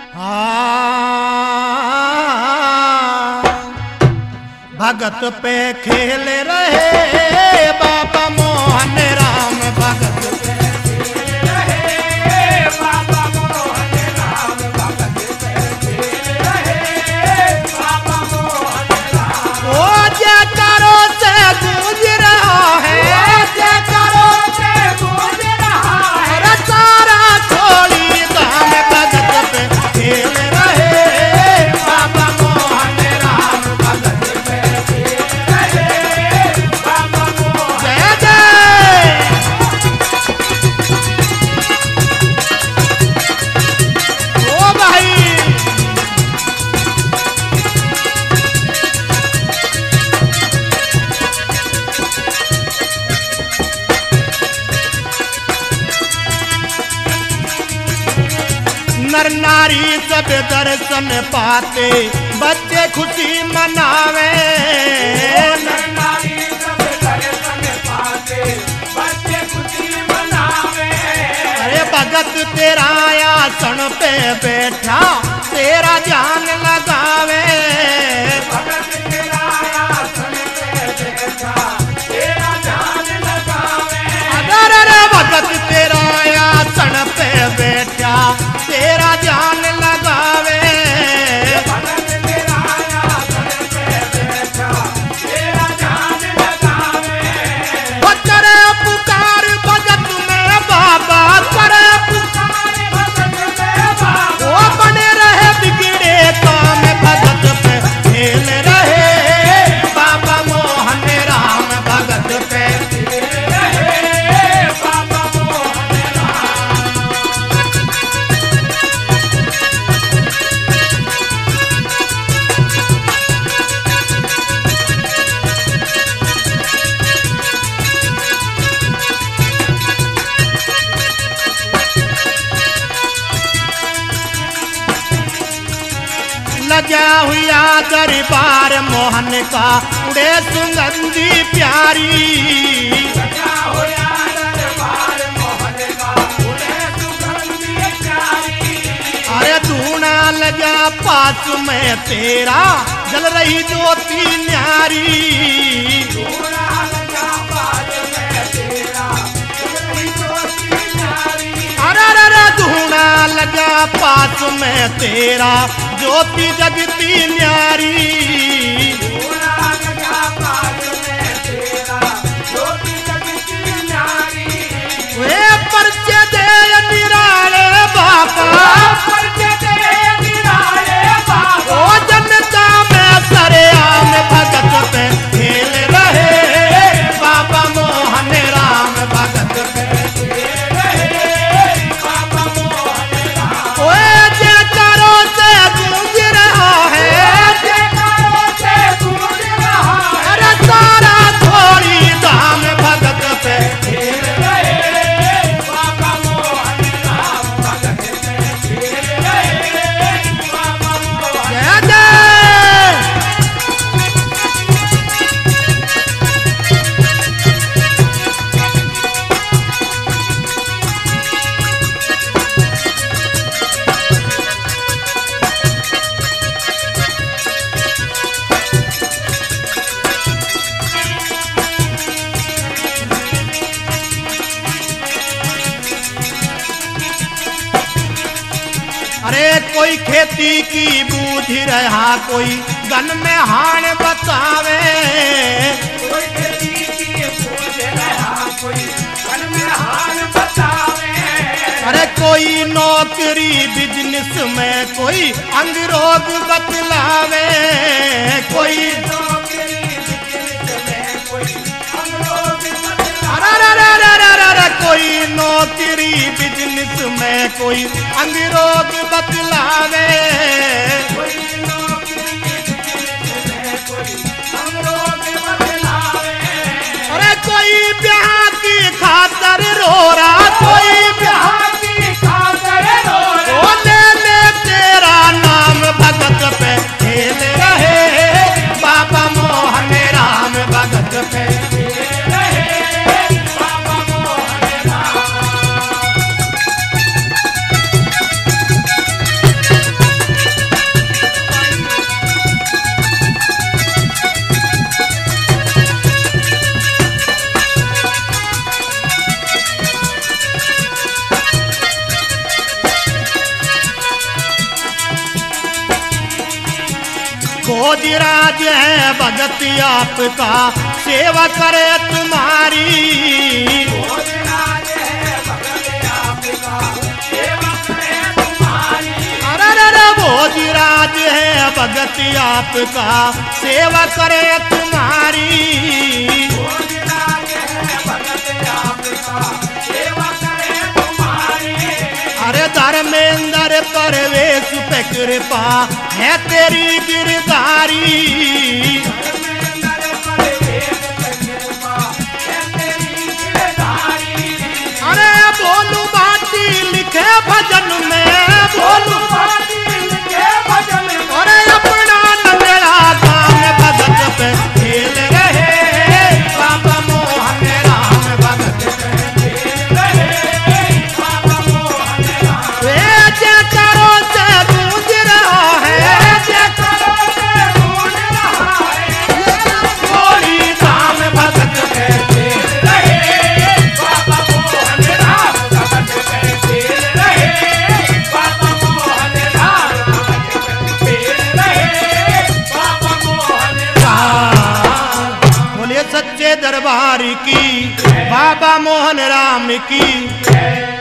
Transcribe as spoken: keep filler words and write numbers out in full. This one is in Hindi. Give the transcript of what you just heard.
भगत पे खेल रहे बाबा मोहन राम भगत पे खेल रहे बाबा मोहन राम भगत पे खेल रहे बाबा मोहन राम। ओ जयकारो से गूंज रहा है जयकारो से गूंज रहा है सारा छोड़ी दाम भगत पे खेल रहे बाबा मोहन राम भगत पे नर नारी सब दर्शन पाते बच्चे खुशी मनावे। नर नारी सब दर्शन पाते बच्चे खुशी मनावे। अरे भगत तेरा आसन पे बैठा तेरा जान लगावे। भगत तेरा आसन पे बैठा तेरा जान लगावे। अगर रे भगत तेरा आसन पे बैठा तेरा जान लगावे। भगत तेरा आसन पे बैठा तेरा जान लगावे। वो करे पुकार भगत में बाबा करे पुकार भगत में बाबा। वो बने रहे बिगड़े काम भगत पे खेल रहे बाबा मोहन राम भगत पे खेल रहे बाबा मोहन राम। लगा हुआ दरबार मोहन का उड़े सुगंधी प्यारी। लगा हुआ दरबार मोहन का उड़े सुगंधी प्यारी। अरे धूना लगा पास में तेरा जल रही ज्योति न्यारी। धूना लगा पास में तेरा जल रही ज्योति न्यारी। अरे अरे धूना लगा पास में तेरा ज्योति जगती न्यारी। धूना लगा पास में तेरा ज्योति जगती न्यारी। वे परिचय दे निराले बाबा परिचय दे निराले बाबा। ओ जनता में सरेआम भगत पे खेल रहे बाबा मोहन राम भगत पे खेल रहे बाबा मोहन राम। ओए जयकारो से गूंज रहा है जयकारो से गूंज रहा है। अरे सारा थोड़ी दाम भगत पे खेल रहे बाबा मोहन राम भगत पे खेल रहे बाबा मोहन। जय जय अरे कोई खेती की बूझ रहा कोई गन में हाण बतावे। कोई खेती की बूझ रहा कोई गन में हाण बतावे। अरे कोई नौकरी बिजनेस में कोई अंग रोग बतलावे। कोई नौकरी बिजनेस में कोई अंग रोग बतलावे। अरे कोई नौकरी बिजनेस में कोई अंग रोग बतलावे। कोई नौकरी बिजनेस में कोई अंग रोग बतलावे। अरे कोई ब्याह की खातर रो रहा कोई ब्याह की खातर रो रहा। ओ ले ले तेरा नाम भगत पे खेल रहे बाबा मोहन राम भगत पे खेल रहे बाबा मोहन राम। भोजराज है भगत आपका सेवा करे तुम्हारी। अरे रे भोजराज है भगत आपका सेवा करे तुम्हारी। अरे धर्मेंद्र परवेश पे कृपा है तेरी गिरधारी। अरे बोलू बाटी लिखे भजन में, बोलू बाटी लिखे भजन में। अरे अपना नंगड़ा गाँव भगत पे खेल रहे बाबा मोहन राम भगत पे खेल रहे बाबा मोहन राम। वे जयकारों से गूंज रहा है, जयकारों से गूंज रहा है गोली धाम भगत पे खेल रहे बाबा मोहन राम भगत पे खेल रहे बाबा मोहन राम भगत पे खेल रहे बाबा मोहन राम। बोलिए सच्चे दरबार की, बाबा मोहन राम की।